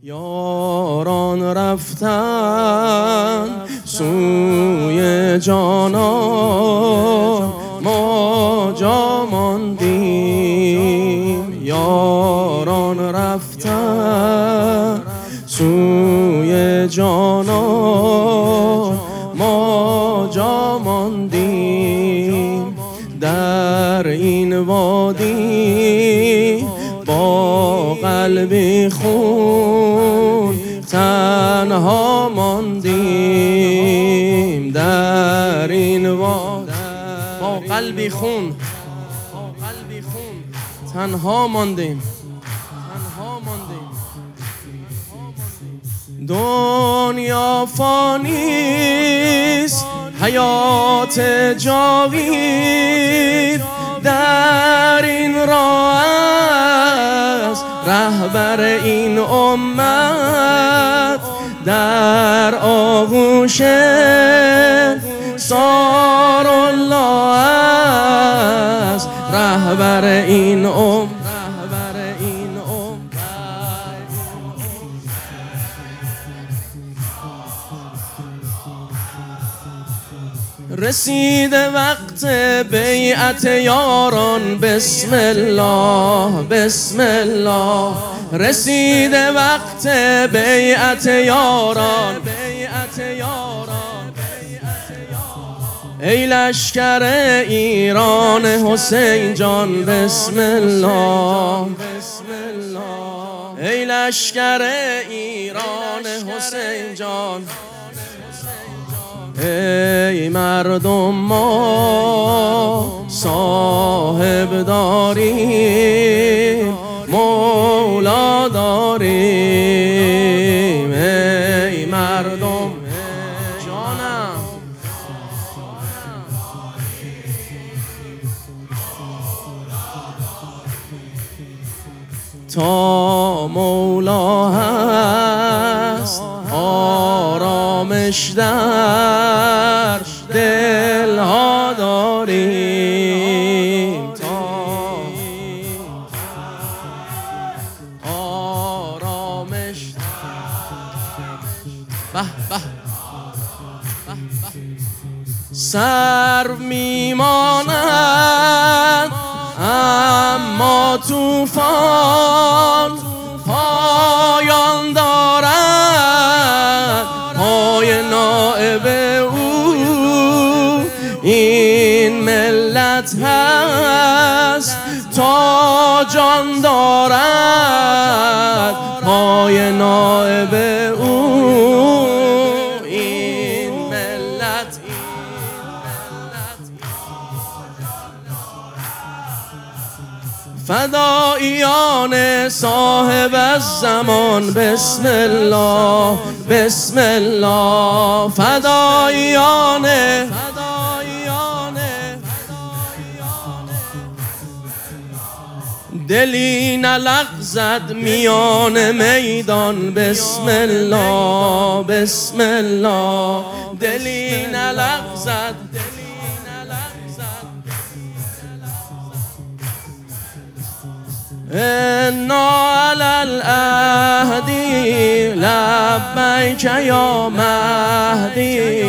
یاران رفتن سوی جانان، ما جا ماندیم. یاران رفتن سوی جانان، ما جا ماندیم. در این وادی با قلبی خون تنها ماندیم. در این وادی با قلبی خون تنها ماندیم. دنیا فانیست، حیات جاوید در این راه است. رهبر این امت در آغوش سار الله است. رهبر این امت رسید وقت بیعت یاران. بسم الله بسم الله. رسید وقت بیعت یاران. ای لشکر ایران حسین جان بسم الله. ای لشکر ایران حسین جان. ای مردم ما صاحب داریم، مولا داریم. ای مردم جانم تا مولا هست آرامش در دلها داریم. تا آرامش به به سرو میماند اما طوفان پایان دارد. پای نائب او این ملت هست تا جان دارد. پای نائب او این ملت فداییان صاحب الزمان. بسم الله بسم الله. فداییان دلی نلغزد میان میدان. بسم الله بسم الله. دلی نلغزد انا علی العهد لبیک یا مهدی.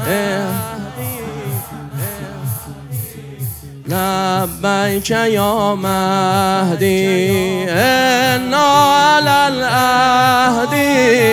لبیک یا مهدی. انا علی العهد